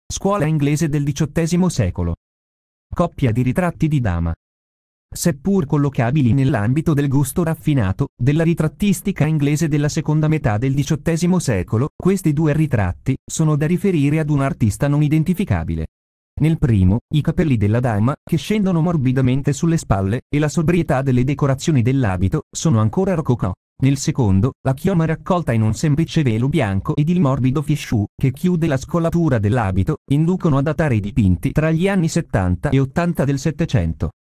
scuola inglese del XVIII secolo. Coppia di ritratti di dama. Seppur collocabili nell'ambito del gusto raffinato della ritrattistica inglese della seconda metà del XVIII secolo, questi due ritratti sono da riferire ad un artista non identificabile. Nel primo, i capelli della dama, che scendono morbidamente sulle spalle, e la sobrietà delle decorazioni dell'abito, sono ancora rococò. Nel secondo, la chioma raccolta in un semplice velo bianco ed il morbido fichu, che chiude la scollatura dell'abito, inducono a datare i dipinti tra gli anni 70 e 80 del Settecento.